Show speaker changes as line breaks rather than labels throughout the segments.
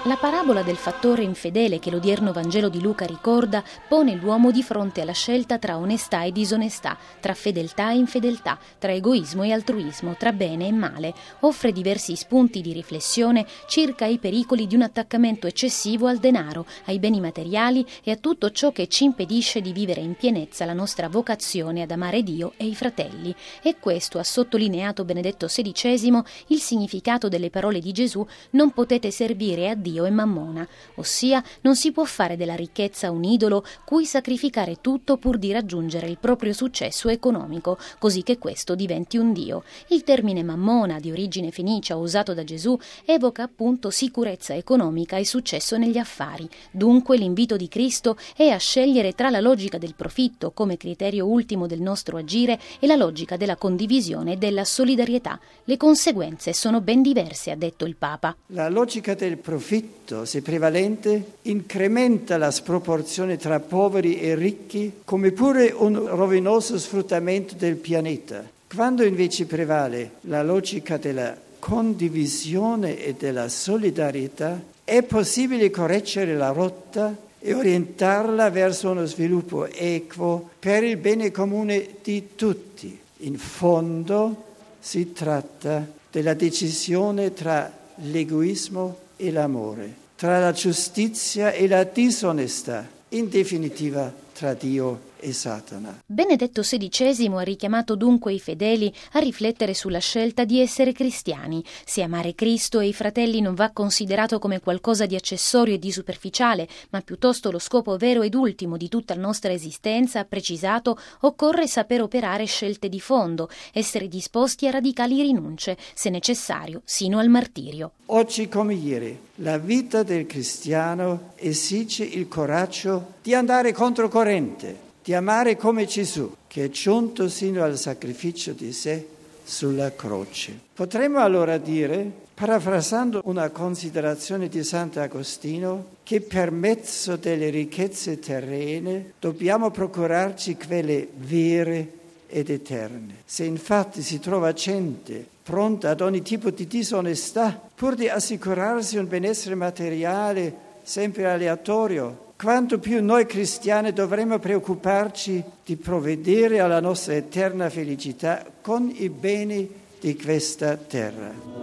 La parabola del fattore infedele che l'odierno Vangelo di Luca ricorda pone l'uomo di fronte alla scelta tra onestà e disonestà, tra fedeltà e infedeltà, tra egoismo e altruismo, tra bene e male. Offre diversi spunti di riflessione circa i pericoli di un attaccamento eccessivo al denaro, ai beni materiali e a tutto ciò che ci impedisce di vivere in pienezza la nostra vocazione ad amare Dio e i fratelli. E questo ha sottolineato Benedetto XVI il significato delle parole di Gesù: non potete servire a Dio e Mammona, ossia non si può fare della ricchezza un idolo cui sacrificare tutto pur di raggiungere il proprio successo economico, così che questo diventi un dio. Il termine Mammona, di origine fenicia usato da Gesù, evoca appunto sicurezza economica e successo negli affari. Dunque l'invito di Cristo è a scegliere tra la logica del profitto come criterio ultimo del nostro agire e la logica della condivisione e della solidarietà. Le conseguenze sono ben diverse, ha detto il Papa.
La logica del profitto, se prevalente, incrementa la sproporzione tra poveri e ricchi, come pure un rovinoso sfruttamento del pianeta. Quando invece prevale la logica della condivisione e della solidarietà, è possibile correggere la rotta e orientarla verso uno sviluppo equo per il bene comune di tutti. In fondo si tratta della decisione tra l'egoismo e l'amore, tra la giustizia e la disonestà, in definitiva tra Dio e Satana.
Benedetto XVI ha richiamato dunque i fedeli a riflettere sulla scelta di essere cristiani. Se amare Cristo e i fratelli non va considerato come qualcosa di accessorio e di superficiale, ma piuttosto lo scopo vero ed ultimo di tutta la nostra esistenza, ha precisato, occorre saper operare scelte di fondo, essere disposti a radicali rinunce, se necessario, sino al martirio.
Oggi come ieri, la vita del cristiano esige il coraggio di andare controcorrente, di amare come Gesù, che è giunto sino al sacrificio di sé sulla croce. Potremmo allora dire, parafrasando una considerazione di Sant'Agostino, che per mezzo delle ricchezze terrene dobbiamo procurarci quelle vere ed eterne. Se infatti si trova gente pronta ad ogni tipo di disonestà, pur di assicurarsi un benessere materiale sempre aleatorio, quanto più noi cristiani dovremmo preoccuparci di provvedere alla nostra eterna felicità con i beni di questa terra.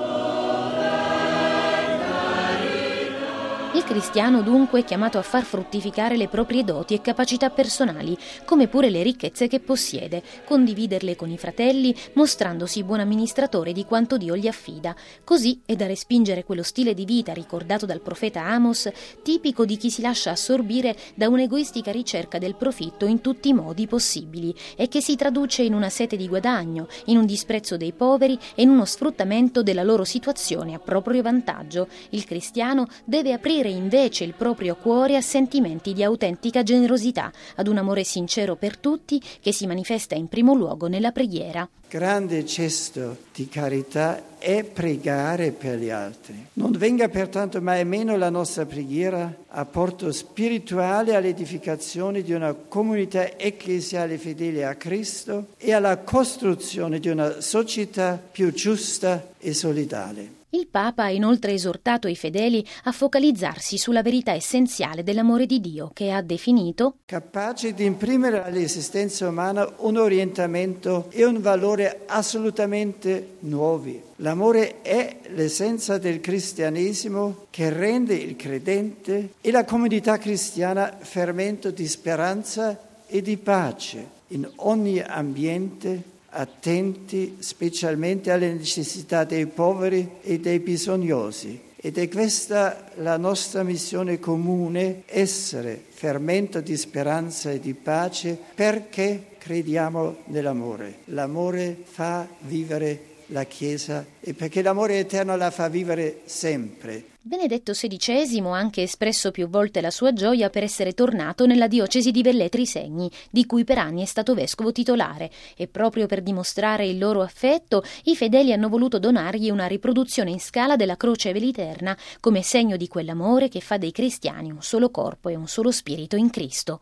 Il cristiano dunque è chiamato a far fruttificare le proprie doti e capacità personali, come pure le ricchezze che possiede, condividerle con i fratelli, mostrandosi buon amministratore di quanto Dio gli affida. Così è da respingere quello stile di vita ricordato dal profeta Amos, tipico di chi si lascia assorbire da un'egoistica ricerca del profitto in tutti i modi possibili e che si traduce in una sete di guadagno, in un disprezzo dei poveri e in uno sfruttamento della loro situazione a proprio vantaggio. Il cristiano deve aprire invece il proprio cuore a sentimenti di autentica generosità, ad un amore sincero per tutti che si manifesta in primo luogo nella preghiera.
Grande gesto di carità è pregare per gli altri. Non venga pertanto mai meno la nostra preghiera apporto spirituale all'edificazione di una comunità ecclesiale fedele a Cristo e alla costruzione di una società più giusta e solidale.
Il Papa ha inoltre esortato i fedeli a focalizzarsi sulla verità essenziale dell'amore di Dio, che ha definito
capace di imprimere all'esistenza umana un orientamento e un valore assolutamente nuovi. L'amore è l'essenza del cristianesimo che rende il credente e la comunità cristiana fermento di speranza e di pace in ogni ambiente, attenti specialmente alle necessità dei poveri e dei bisognosi. Ed è questa la nostra missione comune, essere fermento di speranza e di pace perché crediamo nell'amore. L'amore fa vivere la Chiesa e perché l'amore eterno la fa vivere sempre.
Benedetto XVI ha anche espresso più volte la sua gioia per essere tornato nella diocesi di Velletri Segni, di cui per anni è stato vescovo titolare, e proprio per dimostrare il loro affetto i fedeli hanno voluto donargli una riproduzione in scala della Croce Veliterna come segno di quell'amore che fa dei cristiani un solo corpo e un solo spirito in Cristo.